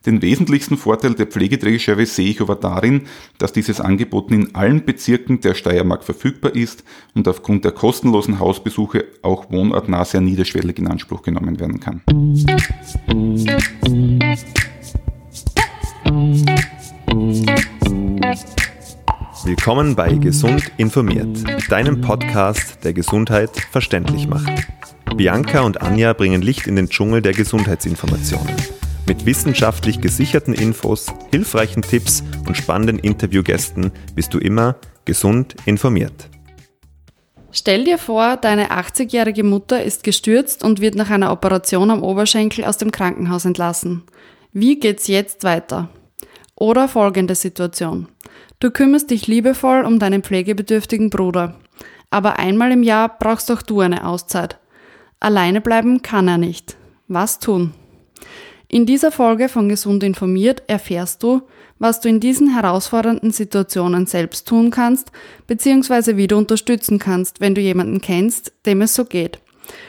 Den wesentlichsten Vorteil der Pflegedrehscheibe sehe ich aber darin, dass dieses Angebot in allen Bezirken der Steiermark verfügbar ist und aufgrund der kostenlosen Hausbesuche auch wohnortnah sehr niederschwellig in Anspruch genommen werden kann. Willkommen bei Gesund informiert, deinem Podcast, der Gesundheit verständlich macht. Bianca und Anja bringen Licht in den Dschungel der Gesundheitsinformationen. Mit wissenschaftlich gesicherten Infos, hilfreichen Tipps und spannenden Interviewgästen bist du immer gesund informiert. Stell dir vor, deine 80-jährige Mutter ist gestürzt und wird nach einer Operation am Oberschenkel aus dem Krankenhaus entlassen. Wie geht's jetzt weiter? Oder folgende Situation. Du kümmerst dich liebevoll um deinen pflegebedürftigen Bruder. Aber einmal im Jahr brauchst auch du eine Auszeit. Alleine bleiben kann er nicht. Was tun? In dieser Folge von Gesund informiert erfährst du, was du in diesen herausfordernden Situationen selbst tun kannst, beziehungsweise wie du unterstützen kannst, wenn du jemanden kennst, dem es so geht.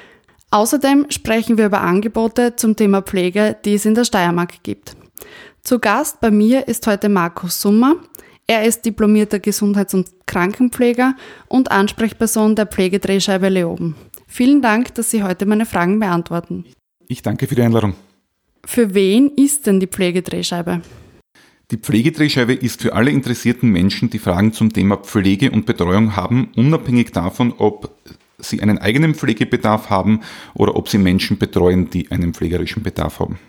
Außerdem sprechen wir über Angebote zum Thema Pflege, die es in der Steiermark gibt. Zu Gast bei mir ist heute Markus Summer. Er ist diplomierter Gesundheits- und Krankenpfleger und Ansprechperson der Pflegedrehscheibe Leoben. Vielen Dank, dass Sie heute meine Fragen beantworten. Ich danke für die Einladung. Für wen ist denn die Pflegedrehscheibe? Die Pflegedrehscheibe ist für alle interessierten Menschen, die Fragen zum Thema Pflege und Betreuung haben, unabhängig davon, ob sie einen eigenen Pflegebedarf haben oder ob sie Menschen betreuen, die einen pflegerischen Bedarf haben.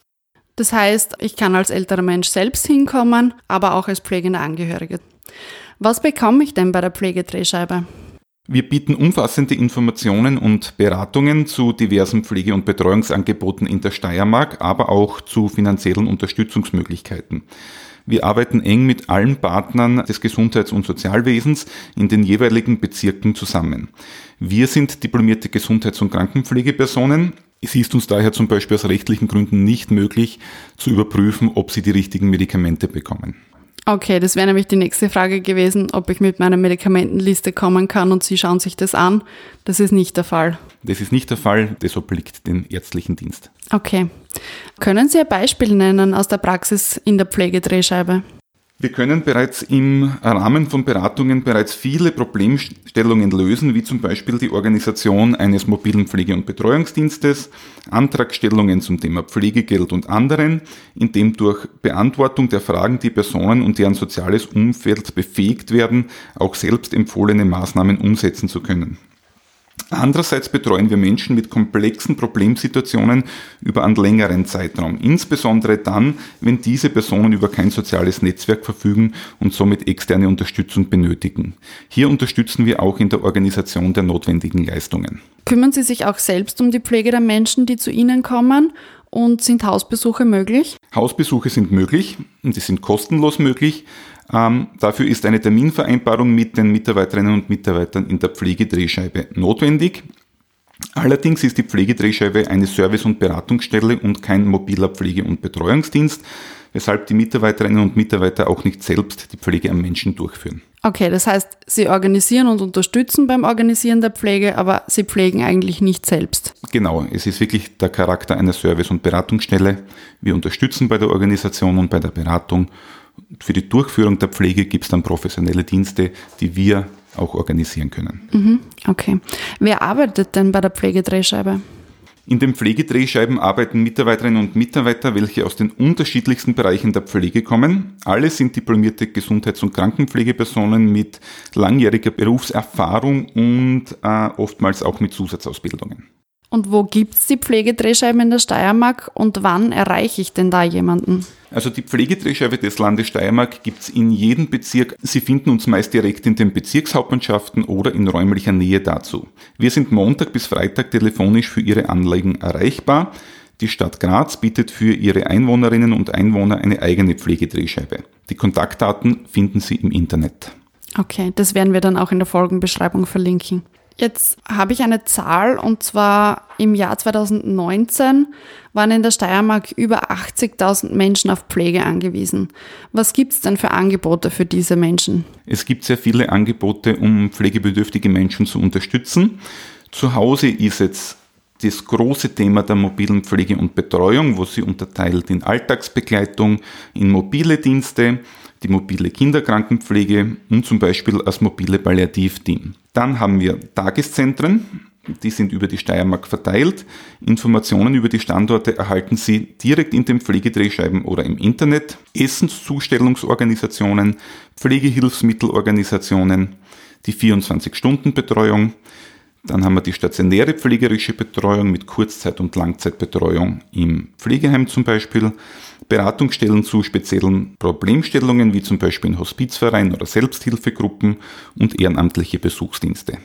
Das heißt, ich kann als älterer Mensch selbst hinkommen, aber auch als pflegende Angehörige. Was bekomme ich denn bei der Pflegedrehscheibe? Wir bieten umfassende Informationen und Beratungen zu diversen Pflege- und Betreuungsangeboten in der Steiermark, aber auch zu finanziellen Unterstützungsmöglichkeiten. Wir arbeiten eng mit allen Partnern des Gesundheits- und Sozialwesens in den jeweiligen Bezirken zusammen. Wir sind diplomierte Gesundheits- und Krankenpflegepersonen. Es ist uns daher zum Beispiel aus rechtlichen Gründen nicht möglich, zu überprüfen, ob sie die richtigen Medikamente bekommen. Okay, das wäre nämlich die nächste Frage gewesen, ob ich mit meiner Medikamentenliste kommen kann und Sie schauen sich das an. Das ist nicht der Fall. Das ist nicht der Fall, das obliegt dem ärztlichen Dienst. Okay. Können Sie ein Beispiel nennen aus der Praxis in der Pflegedrehscheibe? Wir können bereits im Rahmen von Beratungen bereits viele Problemstellungen lösen, wie zum Beispiel die Organisation eines mobilen Pflege- und Betreuungsdienstes, Antragstellungen zum Thema Pflegegeld und anderen, indem durch Beantwortung der Fragen die Personen und deren soziales Umfeld befähigt werden, auch selbst empfohlene Maßnahmen umsetzen zu können. Andererseits betreuen wir Menschen mit komplexen Problemsituationen über einen längeren Zeitraum, insbesondere dann, wenn diese Personen über kein soziales Netzwerk verfügen und somit externe Unterstützung benötigen. Hier unterstützen wir auch in der Organisation der notwendigen Leistungen. Kümmern Sie sich auch selbst um die Pflege der Menschen, die zu Ihnen kommen? Und sind Hausbesuche möglich? Hausbesuche sind möglich und die sind kostenlos möglich. Dafür ist eine Terminvereinbarung mit den Mitarbeiterinnen und Mitarbeitern in der Pflegedrehscheibe notwendig. Allerdings ist die Pflegedrehscheibe eine Service- und Beratungsstelle und kein mobiler Pflege- und Betreuungsdienst, weshalb die Mitarbeiterinnen und Mitarbeiter auch nicht selbst die Pflege am Menschen durchführen. Okay, das heißt, Sie organisieren und unterstützen beim Organisieren der Pflege, aber Sie pflegen eigentlich nicht selbst. Genau, es ist wirklich der Charakter einer Service- und Beratungsstelle. Wir unterstützen bei der Organisation und bei der Beratung. Für die Durchführung der Pflege gibt es dann professionelle Dienste, die wir auch organisieren können. Okay. Wer arbeitet denn bei der Pflegedrehscheibe? In den Pflegedrehscheiben arbeiten Mitarbeiterinnen und Mitarbeiter, welche aus den unterschiedlichsten Bereichen der Pflege kommen. Alle sind diplomierte Gesundheits- und Krankenpflegepersonen mit langjähriger Berufserfahrung und oftmals auch mit Zusatzausbildungen. Und wo gibt es die Pflegedrehscheiben in der Steiermark und wann erreiche ich denn da jemanden? Also die Pflegedrehscheibe des Landes Steiermark gibt es in jedem Bezirk. Sie finden uns meist direkt in den Bezirkshauptmannschaften oder in räumlicher Nähe dazu. Wir sind Montag bis Freitag telefonisch für Ihre Anliegen erreichbar. Die Stadt Graz bietet für ihre Einwohnerinnen und Einwohner eine eigene Pflegedrehscheibe. Die Kontaktdaten finden Sie im Internet. Okay, das werden wir dann auch in der Folgenbeschreibung verlinken. Jetzt habe ich eine Zahl, und zwar im Jahr 2019 waren in der Steiermark über 80.000 Menschen auf Pflege angewiesen. Was gibt es denn für Angebote für diese Menschen? Es gibt sehr viele Angebote, um pflegebedürftige Menschen zu unterstützen. Zu Hause ist jetzt das große Thema der mobilen Pflege und Betreuung, wo sie unterteilt in Alltagsbegleitung, in mobile Dienste, die mobile Kinderkrankenpflege und zum Beispiel als mobile Palliativteam. Dann haben wir Tageszentren, die sind über die Steiermark verteilt. Informationen über die Standorte erhalten Sie direkt in den Pflegedrehscheiben oder im Internet. Essenszustellungsorganisationen, Pflegehilfsmittelorganisationen, die 24-Stunden-Betreuung. Dann haben wir die stationäre pflegerische Betreuung mit Kurzzeit- und Langzeitbetreuung im Pflegeheim zum Beispiel. Beratungsstellen zu speziellen Problemstellungen wie zum Beispiel in Hospizvereinen oder Selbsthilfegruppen und ehrenamtliche Besuchsdienste.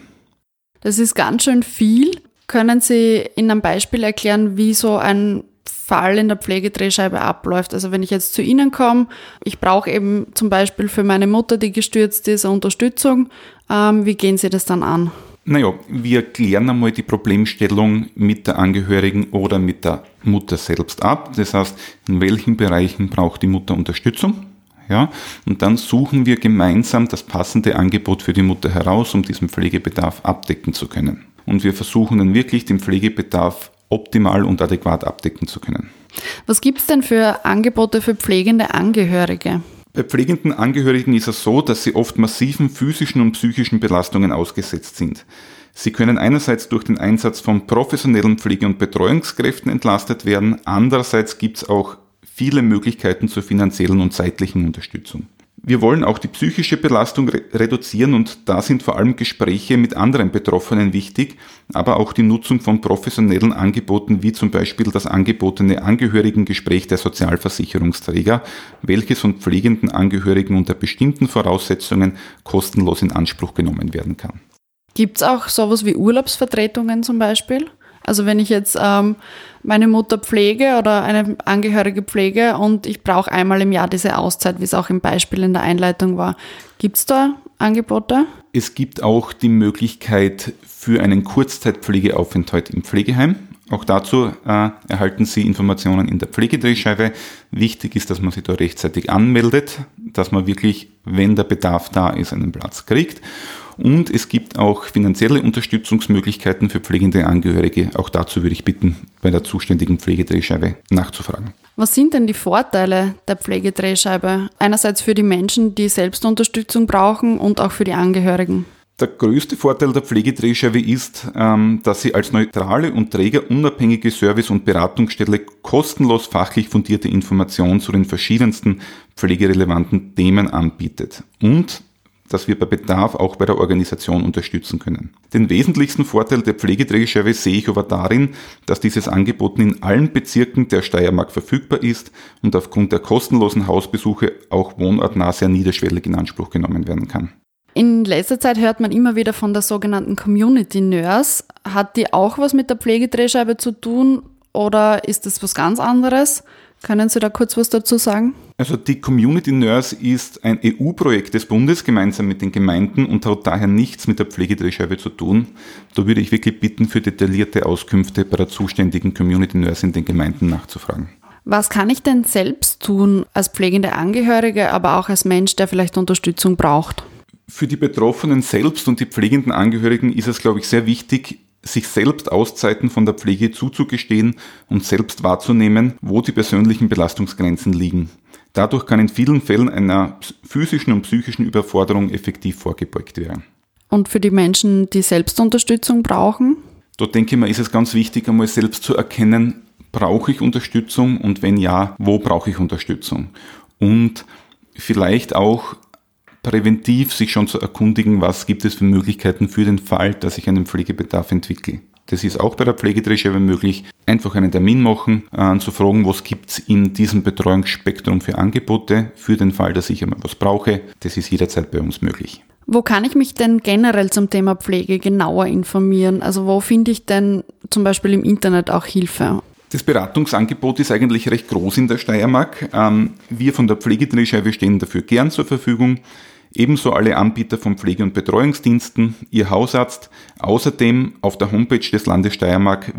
Das ist ganz schön viel. Können Sie in einem Beispiel erklären, wie so ein Fall in der Pflegedrehscheibe abläuft? Also wenn ich jetzt zu Ihnen komme, ich brauche eben zum Beispiel für meine Mutter, die gestürzt ist, eine Unterstützung. Wie gehen Sie das dann an? Naja, wir klären einmal die Problemstellung mit der Angehörigen oder mit der Mutter selbst ab. Das heißt, in welchen Bereichen braucht die Mutter Unterstützung? Ja, und dann suchen wir gemeinsam das passende Angebot für die Mutter heraus, um diesen Pflegebedarf abdecken zu können. Und wir versuchen dann wirklich den Pflegebedarf optimal und adäquat abdecken zu können. Was gibt es denn für Angebote für pflegende Angehörige? Bei pflegenden Angehörigen ist es so, dass sie oft massiven physischen und psychischen Belastungen ausgesetzt sind. Sie können einerseits durch den Einsatz von professionellen Pflege- und Betreuungskräften entlastet werden, andererseits gibt es auch viele Möglichkeiten zur finanziellen und zeitlichen Unterstützung. Wir wollen auch die psychische Belastung reduzieren und da sind vor allem Gespräche mit anderen Betroffenen wichtig, aber auch die Nutzung von professionellen Angeboten wie zum Beispiel das angebotene Angehörigengespräch der Sozialversicherungsträger, welches von pflegenden Angehörigen unter bestimmten Voraussetzungen kostenlos in Anspruch genommen werden kann. Gibt es auch sowas wie Urlaubsvertretungen zum Beispiel? Also wenn ich jetzt meine Mutter pflege oder eine Angehörige pflege und ich brauche einmal im Jahr diese Auszeit, wie es auch im Beispiel in der Einleitung war. Gibt es da Angebote? Es gibt auch die Möglichkeit für einen Kurzzeitpflegeaufenthalt im Pflegeheim. Auch dazu erhalten Sie Informationen in der Pflegedrehscheibe. Wichtig ist, dass man sich da rechtzeitig anmeldet, dass man wirklich, wenn der Bedarf da ist, einen Platz kriegt. Und es gibt auch finanzielle Unterstützungsmöglichkeiten für pflegende Angehörige. Auch dazu würde ich bitten, bei der zuständigen Pflegedrehscheibe nachzufragen. Was sind denn die Vorteile der Pflegedrehscheibe? Einerseits für die Menschen, die Selbstunterstützung brauchen und auch für die Angehörigen. Der größte Vorteil der Pflegedrehscheibe ist, dass sie als neutrale und trägerunabhängige Service- und Beratungsstelle kostenlos fachlich fundierte Informationen zu den verschiedensten pflegerelevanten Themen anbietet und dass wir bei Bedarf auch bei der Organisation unterstützen können. Den wesentlichsten Vorteil der Pflegedrehscheibe sehe ich aber darin, dass dieses Angebot in allen Bezirken der Steiermark verfügbar ist und aufgrund der kostenlosen Hausbesuche auch wohnortnah sehr niederschwellig in Anspruch genommen werden kann. In letzter Zeit hört man immer wieder von der sogenannten Community Nurse. Hat die auch was mit der Pflegedrehscheibe zu tun oder ist das was ganz anderes? Können Sie da kurz was dazu sagen? Also die Community Nurse ist ein EU-Projekt des Bundes gemeinsam mit den Gemeinden und hat daher nichts mit der Pflegedrehscheibe zu tun. Da würde ich wirklich bitten, für detaillierte Auskünfte bei der zuständigen Community Nurse in den Gemeinden nachzufragen. Was kann ich denn selbst tun als pflegende Angehörige, aber auch als Mensch, der vielleicht Unterstützung braucht? Für die Betroffenen selbst und die pflegenden Angehörigen ist es, glaube ich, sehr wichtig, sich selbst Auszeiten von der Pflege zuzugestehen und selbst wahrzunehmen, wo die persönlichen Belastungsgrenzen liegen. Dadurch kann in vielen Fällen einer physischen und psychischen Überforderung effektiv vorgebeugt werden. Und für die Menschen, die Selbstunterstützung brauchen? Da denke ich mir, ist es ganz wichtig, einmal selbst zu erkennen, brauche ich Unterstützung und wenn ja, wo brauche ich Unterstützung? Und vielleicht auch präventiv sich schon zu erkundigen, was gibt es für Möglichkeiten für den Fall, dass ich einen Pflegebedarf entwickle. Das ist auch bei der Pflegedrehscheibe möglich. Einfach einen Termin machen, zu fragen, was gibt es in diesem Betreuungsspektrum für Angebote für den Fall, dass ich einmal was brauche. Das ist jederzeit bei uns möglich. Wo kann ich mich denn generell zum Thema Pflege genauer informieren? Also wo finde ich denn zum Beispiel im Internet auch Hilfe? Das Beratungsangebot ist eigentlich recht groß in der Steiermark. Wir von der Pflegedrehscheibe stehen dafür gern zur Verfügung. Ebenso alle Anbieter von Pflege- und Betreuungsdiensten, Ihr Hausarzt, außerdem auf der Homepage des Landes Steiermark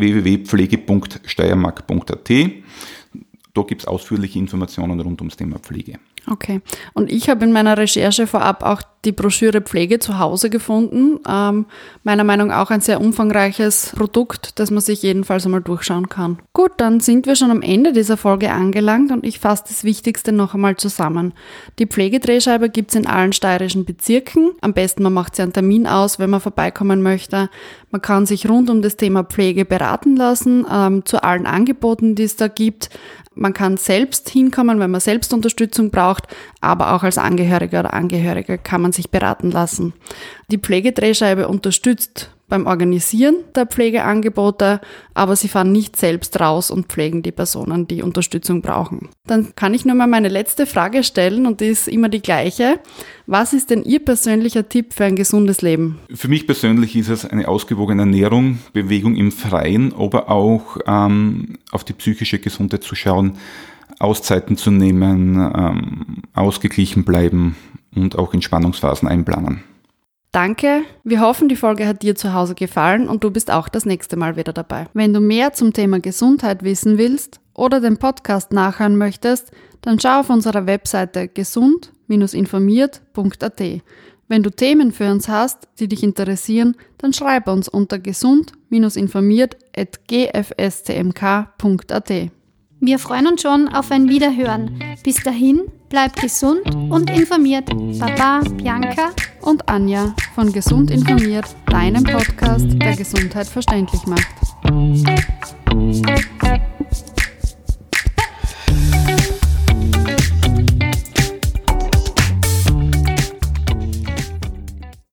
www.pflege.steiermark.at. Da gibt es ausführliche Informationen rund ums Thema Pflege. Okay. Und ich habe in meiner Recherche vorab auch die Broschüre Pflege zu Hause gefunden. Meiner Meinung nach auch ein sehr umfangreiches Produkt, das man sich jedenfalls einmal durchschauen kann. Gut, dann sind wir schon am Ende dieser Folge angelangt und ich fasse das Wichtigste noch einmal zusammen. Die Pflegedrehscheibe gibt es in allen steirischen Bezirken. Am besten, man macht sich einen Termin aus, wenn man vorbeikommen möchte. Man kann sich rund um das Thema Pflege beraten lassen, zu allen Angeboten, die es da gibt. Man kann selbst hinkommen, wenn man selbst Unterstützung braucht, aber auch als Angehöriger oder Angehörige kann man sich beraten lassen. Die Pflegedrehscheibe unterstützt beim Organisieren der Pflegeangebote, aber sie fahren nicht selbst raus und pflegen die Personen, die Unterstützung brauchen. Dann kann ich nur mal meine letzte Frage stellen und die ist immer die gleiche. Was ist denn Ihr persönlicher Tipp für ein gesundes Leben? Für mich persönlich ist es eine ausgewogene Ernährung, Bewegung im Freien, aber auch auf die psychische Gesundheit zu schauen, Auszeiten zu nehmen, ausgeglichen bleiben und auch Entspannungsphasen einplanen. Danke, wir hoffen, die Folge hat dir zu Hause gefallen und du bist auch das nächste Mal wieder dabei. Wenn du mehr zum Thema Gesundheit wissen willst oder den Podcast nachhören möchtest, dann schau auf unserer Webseite gesund-informiert.at. Wenn du Themen für uns hast, die dich interessieren, dann schreib uns unter gesund-informiert@gfscmk.at. Wir freuen uns schon auf ein Wiederhören. Bis dahin, bleib gesund und informiert. Baba, Bianca und Anja von Gesund informiert, deinem Podcast, der Gesundheit verständlich macht.